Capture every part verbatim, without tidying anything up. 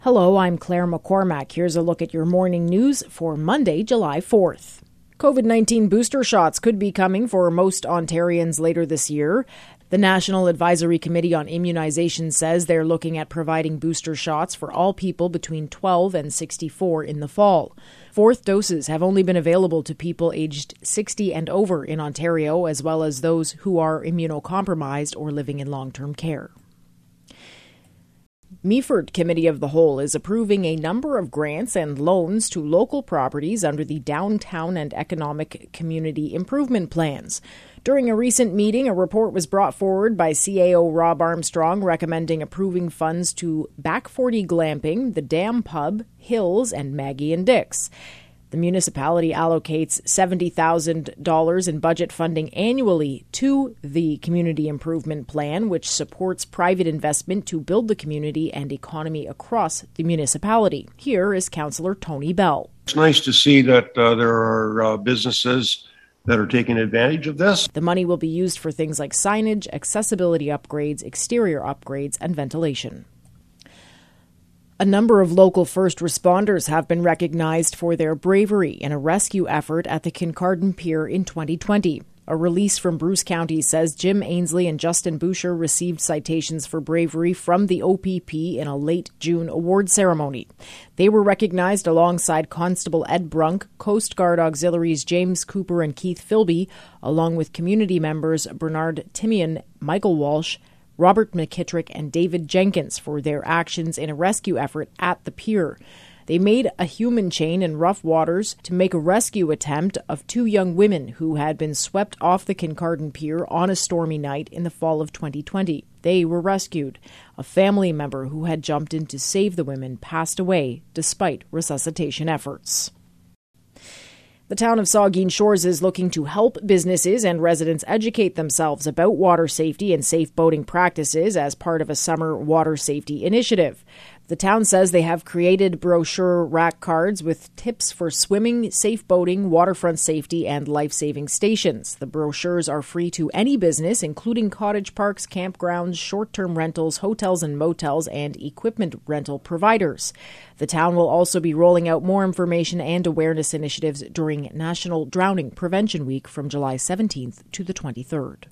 Hello, I'm Claire McCormack. Here's a look at your morning news for Monday, July fourth. COVID nineteen booster shots could be coming for most Ontarians later this year. The National Advisory Committee on Immunization says they're looking at providing booster shots for all people between twelve and sixty-four in the fall. Fourth doses have only been available to people aged sixty and over in Ontario, as well as those who are immunocompromised or living in long-term care. Meaford Committee of the Whole is approving a number of grants and loans to local properties under the Downtown and Economic Community Improvement Plans. During a recent meeting, a report was brought forward by C A O Rob Armstrong recommending approving funds to Back forty Glamping, the Dam Pub, Hills, and Maggie and Dick's. The municipality allocates seventy thousand dollars in budget funding annually to the Community Improvement Plan, which supports private investment to build the community and economy across the municipality. Here is Councillor Tony Bell. It's nice to see that uh, there are uh, businesses that are taking advantage of this. The money will be used for things like signage, accessibility upgrades, exterior upgrades, and ventilation. A number of local first responders have been recognized for their bravery in a rescue effort at the Kincardine Pier in twenty twenty. A release from Bruce County says Jim Ainsley and Justin Boucher received citations for bravery from the O P P in a late June award ceremony. They were recognized alongside Constable Ed Brunk, Coast Guard Auxiliaries James Cooper and Keith Philby, along with community members Bernard Timian, Michael Walsh, Robert McKittrick, and David Jenkins for their actions in a rescue effort at the pier. They made a human chain in rough waters to make a rescue attempt of two young women who had been swept off the Kincardine Pier on a stormy night in the fall of twenty twenty. They were rescued. A family member who had jumped in to save the women passed away despite resuscitation efforts. The town of Saugeen Shores is looking to help businesses and residents educate themselves about water safety and safe boating practices as part of a summer water safety initiative. The town says they have created brochure rack cards with tips for swimming, safe boating, waterfront safety, and life-saving stations. The brochures are free to any business, including cottage parks, campgrounds, short-term rentals, hotels and motels, and equipment rental providers. The town will also be rolling out more information and awareness initiatives during National Drowning Prevention Week from July seventeenth to the twenty-third.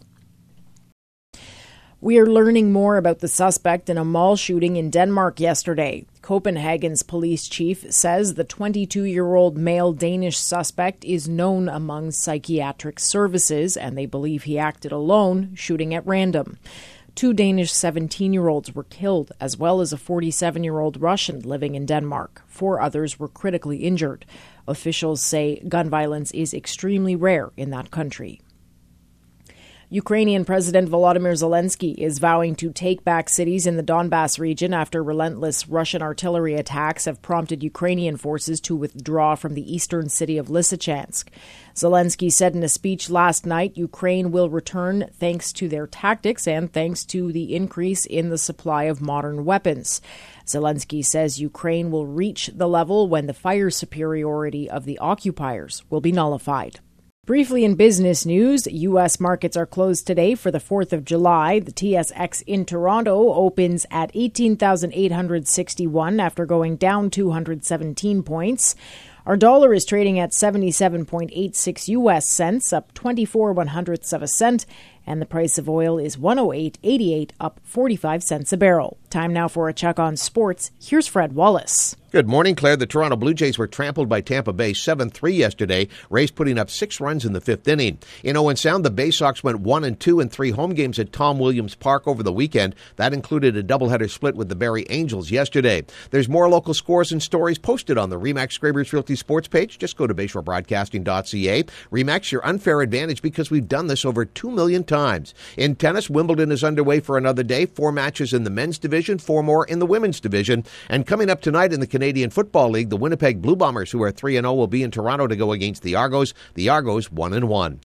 We are learning more about the suspect in a mall shooting in Denmark yesterday. Copenhagen's police chief says the twenty-two-year-old male Danish suspect is known among psychiatric services, and they believe he acted alone, shooting at random. Two Danish seventeen-year-olds were killed, as well as a forty-seven-year-old Russian living in Denmark. Four others were critically injured. Officials say gun violence is extremely rare in that country. Ukrainian President Volodymyr Zelensky is vowing to take back cities in the Donbas region after relentless Russian artillery attacks have prompted Ukrainian forces to withdraw from the eastern city of Lysychansk. Zelensky said in a speech last night Ukraine will return thanks to their tactics and thanks to the increase in the supply of modern weapons. Zelensky says Ukraine will reach the level when the fire superiority of the occupiers will be nullified. Briefly in business news, U S markets are closed today for the fourth of July. The T S X in Toronto opens at eighteen thousand eight hundred sixty-one after going down two hundred seventeen points. Our dollar is trading at seventy-seven point eight six U S cents, up twenty-four one hundredths of a cent, and the price of oil is one oh eight eighty-eight, up forty-five cents a barrel. Time now for a check on sports. Here's Fred Wallace. Good morning, Claire. The Toronto Blue Jays were trampled by Tampa Bay seven three yesterday, Rays putting up six runs in the fifth inning. In Owen Sound, the Bay Sox went one and two in three home games at Tom Williams Park over the weekend. That included a doubleheader split with the Barrie Angels yesterday. There's more local scores and stories posted on the RE/MAX Scrabers Realty Sports page. Just go to bayshore broadcasting dot c a. RE/MAX, your unfair advantage because we've done this over two million times. In tennis, Wimbledon is underway for another day. Four matches in the men's division, four more in the women's division. And coming up tonight in the Canadian Football League, the Winnipeg Blue Bombers, who are three and oh, will be in Toronto to go against the Argos. The Argos one and one.